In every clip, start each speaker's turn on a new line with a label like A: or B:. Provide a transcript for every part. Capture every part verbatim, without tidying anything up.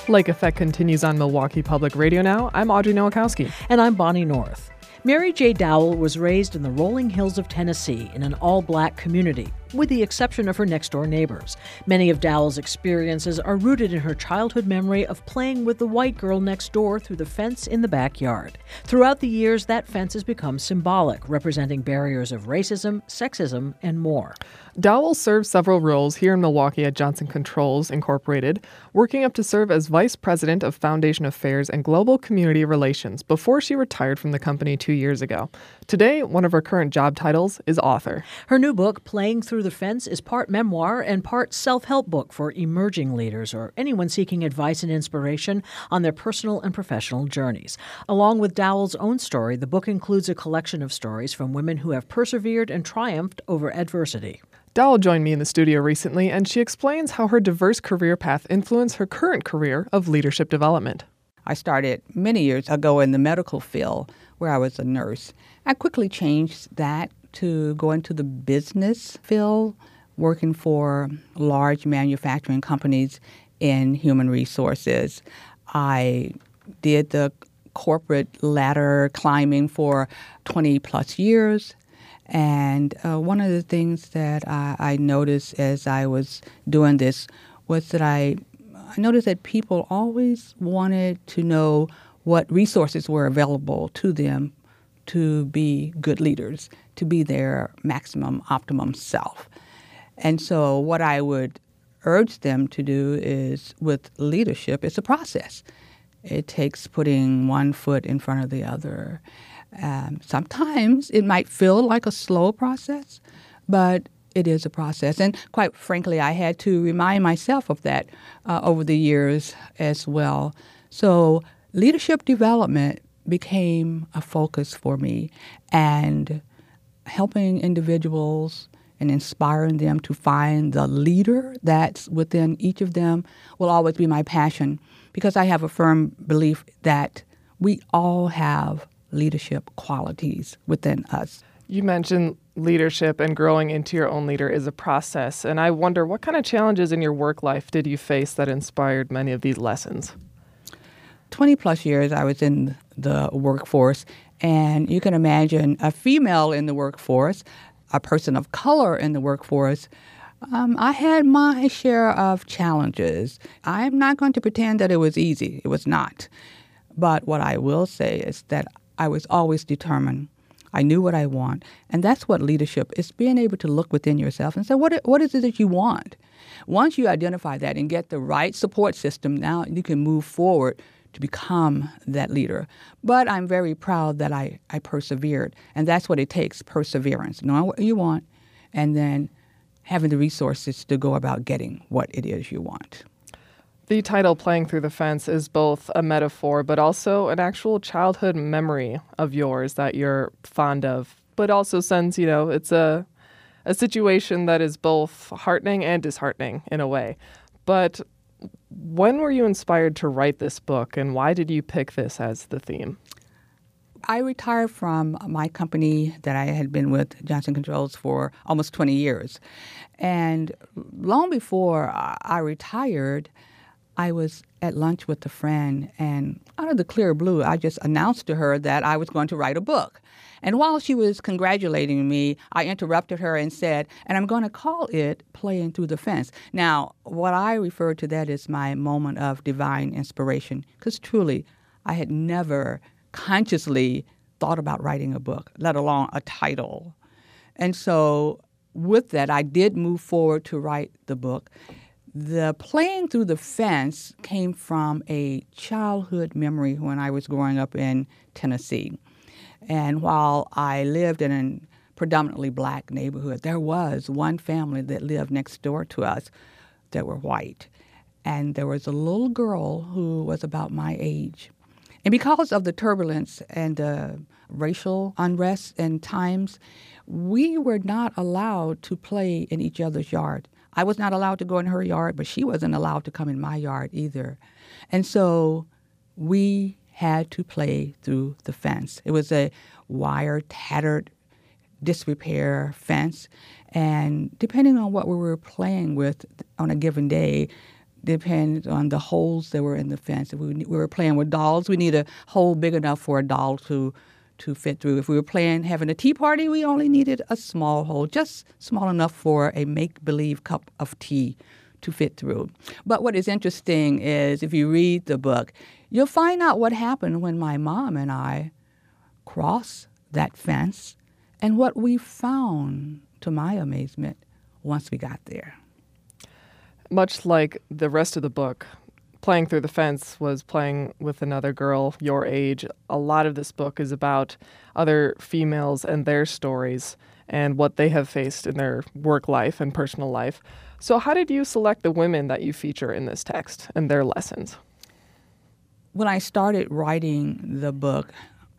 A: Lake Effect continues on Milwaukee Public Radio now. I'm Audrey Nowakowski.
B: And I'm Bonnie North. Mary J. Dowell was raised in the rolling hills of Tennessee in an all-black community, with the exception of her next-door neighbors. Many of Dowell's experiences are rooted in her childhood memory of playing with the white girl next door through the fence in the backyard. Throughout the years, that fence has become symbolic, representing barriers of racism, sexism, and more.
A: Dowell served several roles here in Milwaukee at Johnson Controls, Incorporated, working up to serve as Vice President of Foundation Affairs and Global Community Relations before she retired from the company two years ago. Today, one of her current job titles is author.
B: Her new book, Playing Through the Fence, is part memoir and part self-help book for emerging leaders or anyone seeking advice and inspiration on their personal and professional journeys. Along with Dowell's own story, the book includes a collection of stories from women who have persevered and triumphed over adversity.
A: Dowell joined me in the studio recently, and she explains how her diverse career path influenced her current career of leadership development.
C: I started many years ago in the medical field where I was a nurse. I quickly changed that to go into the business field, working for large manufacturing companies in human resources. I did the corporate ladder climbing for twenty plus years. And uh, one of the things that I, I noticed as I was doing this was that I, I noticed that people always wanted to know what resources were available to them to be good leaders, to be their maximum, optimum self. And so what I would urge them to do is, with leadership, it's a process. It takes putting one foot in front of the other. Um, sometimes it might feel like a slow process, but it is a process. And quite frankly, I had to remind myself of that uh, over the years as well. So leadership development became a focus for me, and helping individuals and inspiring them to find the leader that's within each of them will always be my passion, because I have a firm belief that we all have leadership qualities within us.
A: You mentioned leadership and growing into your own leader is a process, and I wonder what kind of challenges in your work life did you face that inspired many of these lessons?
C: twenty plus years I was in the workforce, and you can imagine a female in the workforce, a person of color in the workforce. Um, I had my share of challenges. I'm not going to pretend that it was easy. It was not. But what I will say is that I was always determined. I knew what I want. And that's what leadership is, being able to look within yourself and say, what, what is it that you want? Once you identify that and get the right support system, now you can move forward to become that leader. But I'm very proud that I, I persevered. And that's what it takes, perseverance, knowing what you want and then having the resources to go about getting what it is you want.
A: The title, Playing Through the Fence, is both a metaphor but also an actual childhood memory of yours that you're fond of, but also since, you know, it's a a situation that is both heartening and disheartening in a way. But when were you inspired to write this book, and why did you pick this as the theme?
C: I retired from my company that I had been with, Johnson Controls, for almost twenty years. And long before I retired, I was at lunch with a friend, and out of the clear blue, I just announced to her that I was going to write a book. And while she was congratulating me, I interrupted her and said, and I'm going to call it Playing Through the Fence. Now, what I refer to that is my moment of divine inspiration, because truly, I had never consciously thought about writing a book, let alone a title. And so with that, I did move forward to write the book. The Playing Through the Fence came from a childhood memory when I was growing up in Tennessee. And while I lived in a predominantly black neighborhood, there was one family that lived next door to us that were white. And there was a little girl who was about my age. And because of the turbulence and the racial unrest and times, we were not allowed to play in each other's yard. I was not allowed to go in her yard, but she wasn't allowed to come in my yard either. And so we had to play through the fence. It was a wire, tattered, disrepair fence. And depending on what we were playing with on a given day, depends on the holes that were in the fence. If we, we were playing with dolls, we need a hole big enough for a doll to to fit through. If we were playing, having a tea party, we only needed a small hole, just small enough for a make-believe cup of tea to fit through. But what is interesting is if you read the book, you'll find out what happened when my mom and I crossed that fence and what we found, to my amazement, once we got there.
A: Much like the rest of the book, Playing Through the Fence was playing with another girl your age. A lot of this book is about other females and their stories and what they have faced in their work life and personal life. So how did you select the women that you feature in this text and their lessons?
C: When I started writing the book,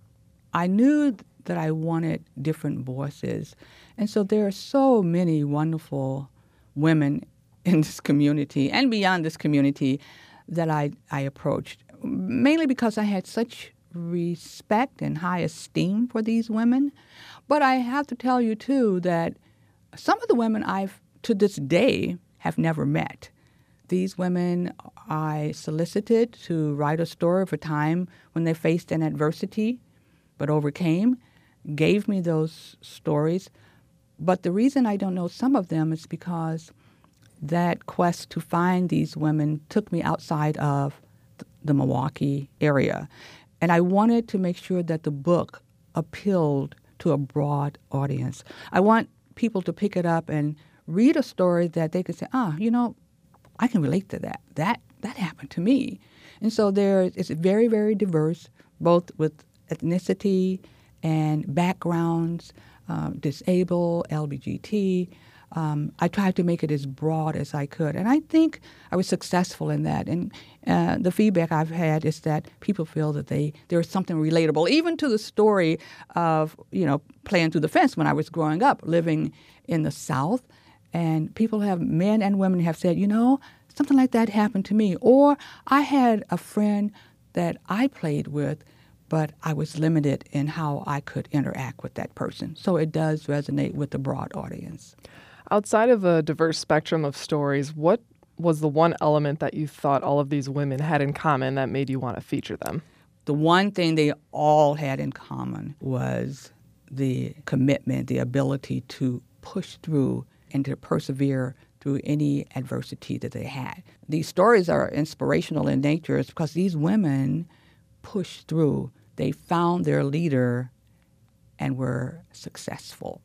C: I knew that I wanted different voices. And so there are so many wonderful women in this community and beyond this community that I, I approached, mainly because I had such respect and high esteem for these women. But I have to tell you, too, that some of the women I've, to this day, have never met. These women I solicited to write a story of a time when they faced an adversity, but overcame, gave me those stories. But the reason I don't know some of them is because that quest to find these women took me outside of the Milwaukee area. And I wanted to make sure that the book appealed to a broad audience. I want people to pick it up and read a story that they could say, ah, you know, I can relate to that. That that happened to me. And so there, it's very, very diverse, both with ethnicity and backgrounds, um, disabled, L G B T. Um, I tried to make it as broad as I could, and I think I was successful in that. And uh, the feedback I've had is that people feel that they there is something relatable, even to the story of, you know, playing through the fence when I was growing up, living in the South. And people have, men and women have said, you know, something like that happened to me. Or I had a friend that I played with, but I was limited in how I could interact with that person. So it does resonate with the broad audience.
A: Outside of a diverse spectrum of stories, what was the one element that you thought all of these women had in common that made you want to feature them?
C: The one thing they all had in common was the commitment, the ability to push through and to persevere through any adversity that they had. These stories are inspirational in nature because these women pushed through. They found their leader and were successful.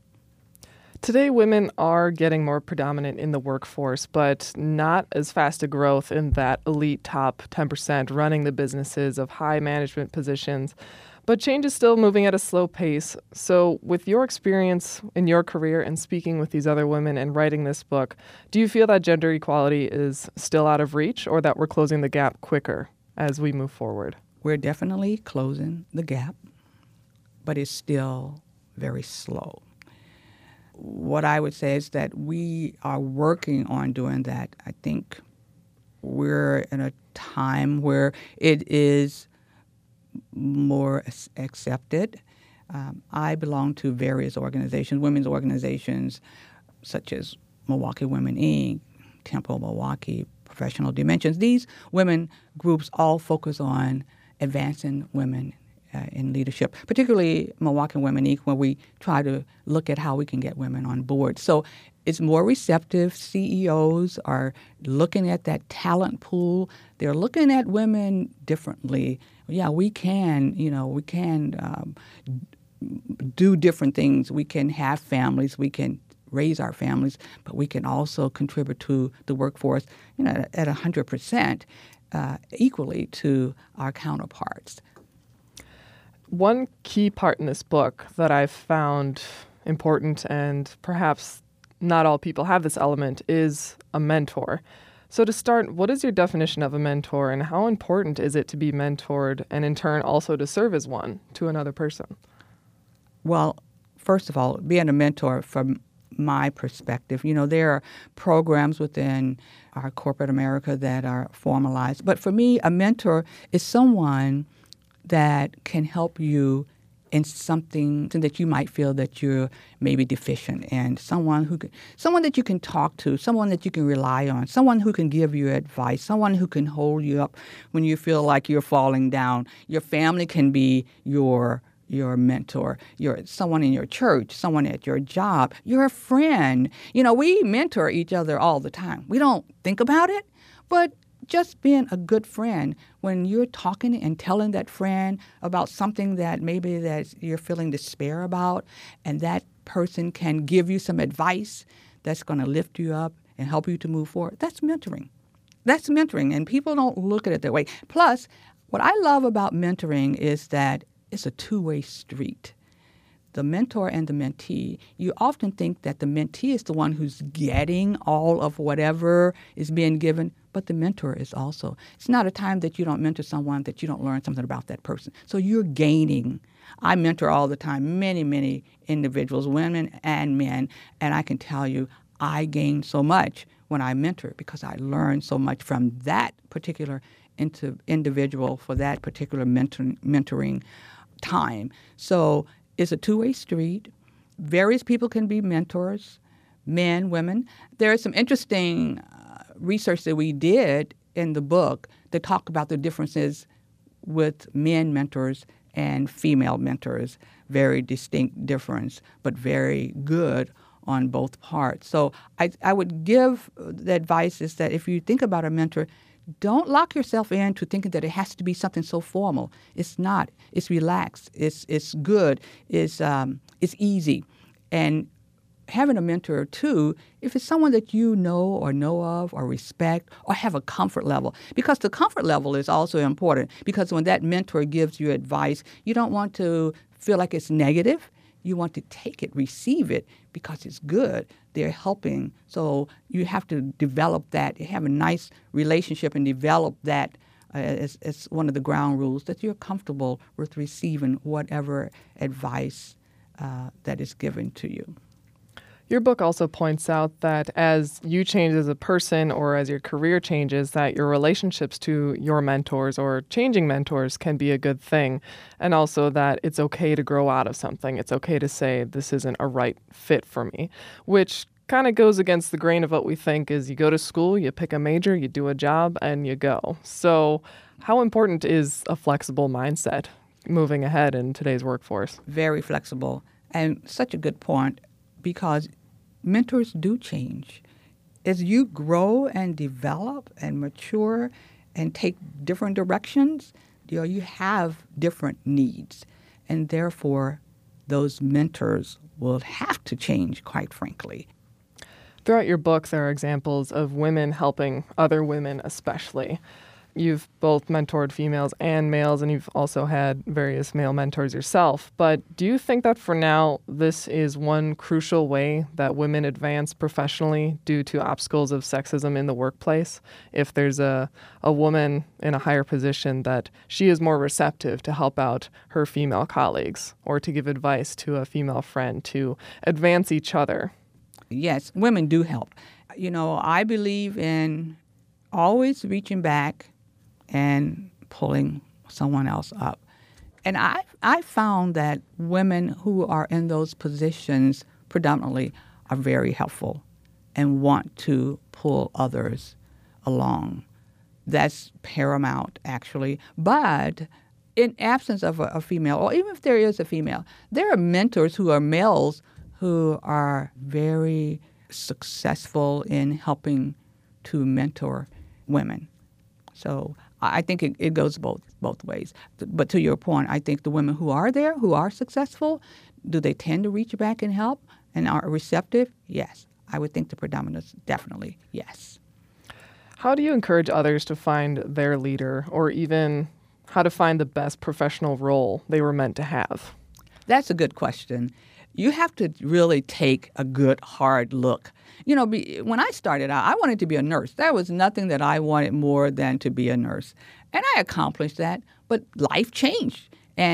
A: Today, women are getting more predominant in the workforce, but not as fast a growth in that elite top ten percent running the businesses of high management positions. But change is still moving at a slow pace. So with your experience in your career and speaking with these other women and writing this book, do you feel that gender equality is still out of reach or that we're closing the gap quicker as we move forward?
C: We're definitely closing the gap, but it's still very slow. What I would say is that we are working on doing that. I think we're in a time where it is more accepted. Um, I belong to various organizations, women's organizations such as Milwaukee Women, Incorporated, Temple Milwaukee, Professional Dimensions. These women groups all focus on advancing women uh, in leadership, particularly Milwaukee Women, Incorporated, where we try to look at how we can get women on board. So it's more receptive. C E Os are looking at that talent pool. They're looking at women differently. Yeah, we can, you know, we can um, do different things. We can have families. We can raise our families, but we can also contribute to the workforce, you know, at one hundred percent uh, equally to our counterparts.
A: One key part in this book that I've found important, and perhaps not all people have this element, is a mentor. So to start, what is your definition of a mentor, and how important is it to be mentored and in turn also to serve as one to another person?
C: Well, first of all, being a mentor from my perspective, you know, there are programs within our corporate America that are formalized. But for me, a mentor is someone that can help you in something that you might feel that you're maybe deficient in, someone who can, someone that you can talk to, someone that you can rely on, someone who can give you advice, someone who can hold you up when you feel like you're falling down. Your family can be your your mentor, your someone in your church, someone at your job, you're a friend. You know, we mentor each other all the time. We don't think about it, but just being a good friend, when you're talking and telling that friend about something that maybe that you're feeling despair about, and that person can give you some advice that's going to lift you up and help you to move forward, that's mentoring. That's mentoring, and people don't look at it that way. Plus, what I love about mentoring is that it's a two-way street. The mentor and the mentee, you often think that the mentee is the one who's getting all of whatever is being given, but the mentor is also. It's not a time that you don't mentor someone that you don't learn something about that person. So you're gaining. I mentor all the time, many, many individuals, women and men, and I can tell you I gain so much when I mentor because I learn so much from that particular into individual for that particular mentor, mentoring time. So it's a two-way street. Various people can be mentors, men, women. There is some interesting uh, research that we did in the book that talk about the differences with men mentors and female mentors. Very distinct difference, but very good on both parts. So I, I would give the advice is that if you think about a mentor, don't lock yourself into thinking that it has to be something so formal. It's not. It's relaxed. It's it's good. It's um it's easy. And having a mentor too, if it's someone that you know or know of or respect or have a comfort level, because the comfort level is also important. Because when that mentor gives you advice, you don't want to feel like it's negative. You want to take it, receive it, because it's good. They're helping. So you have to develop that, have a nice relationship and develop that uh, as, as one of the ground rules, that you're comfortable with receiving whatever advice uh, that is given to you.
A: Your book also points out that as you change as a person or as your career changes, that your relationships to your mentors or changing mentors can be a good thing. And also that it's okay to grow out of something. It's okay to say this isn't a right fit for me, which kind of goes against the grain of what we think is you go to school, you pick a major, you do a job, and you go. So how important is a flexible mindset moving ahead in today's workforce?
C: Very flexible. And such a good point. Because mentors do change. As you grow and develop and mature and take different directions, you know, you have different needs. And therefore, those mentors will have to change, quite frankly.
A: Throughout your book, there are examples of women helping other women especially. You've both mentored females and males, and you've also had various male mentors yourself. But do you think that for now, this is one crucial way that women advance professionally due to obstacles of sexism in the workplace? If there's a, a woman in a higher position, that she is more receptive to help out her female colleagues or to give advice to a female friend to advance each other?
C: Yes, women do help. You know, I believe in always reaching back and pulling someone else up. And I I found that women who are in those positions predominantly are very helpful and want to pull others along. That's paramount, actually. But in absence of a, a female, or even if there is a female, there are mentors who are males who are very successful in helping to mentor women. So I think it, it goes both both ways. But to your point, I think the women who are there, who are successful, do they tend to reach back and help and are receptive? Yes. I would think the predominance, definitely, yes.
A: How do you encourage others to find their leader, or even how to find the best professional role they were meant to have?
C: That's a good question. You have to really take a good, hard look. You know, be, when I started out, I wanted to be a nurse. There was nothing that I wanted more than to be a nurse. And I accomplished that, but life changed,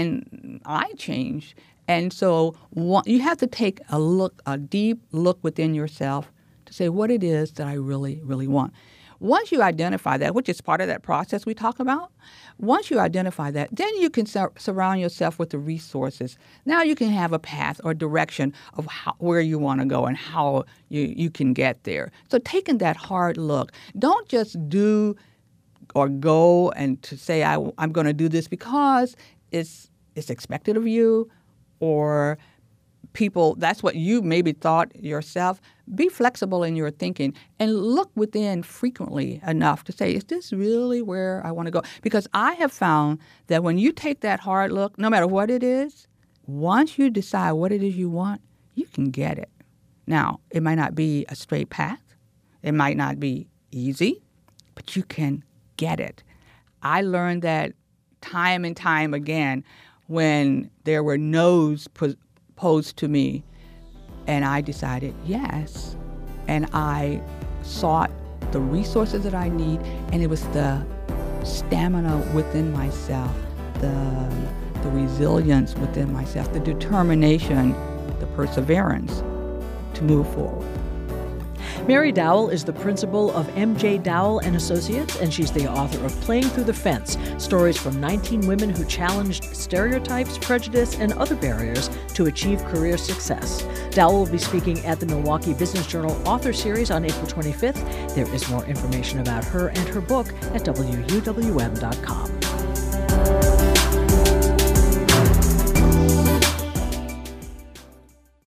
C: and I changed. And so one, you have to take a look, a deep look within yourself to say what it is that I really, really want. Once you identify that, which is part of that process we talk about, once you identify that, then you can sur- surround yourself with the resources. Now you can have a path or direction of how, where you want to go and how you, you can get there. So taking that hard look, don't just do or go and to say, I, I'm going to do this because it's it's expected of you, or people, that's what you maybe thought yourself. Be flexible in your thinking and look within frequently enough to say, is this really where I want to go? Because I have found that when you take that hard look, no matter what it is, once you decide what it is you want, you can get it. Now, it might not be a straight path. It might not be easy, but you can get it. I learned that time and time again when there were no's posed to me, and I decided yes, and I sought the resources that I need, and it was the stamina within myself, the, the resilience within myself, the determination, the perseverance to move forward.
B: Mary Dowell is the principal of M J Dowell and Associates, and she's the author of Playing Through the Fence, stories from nineteen women who challenged stereotypes, prejudice, and other barriers to achieve career success. Dowell will be speaking at the Milwaukee Business Journal Author Series on April twenty-fifth. There is more information about her and her book at W U W M dot com.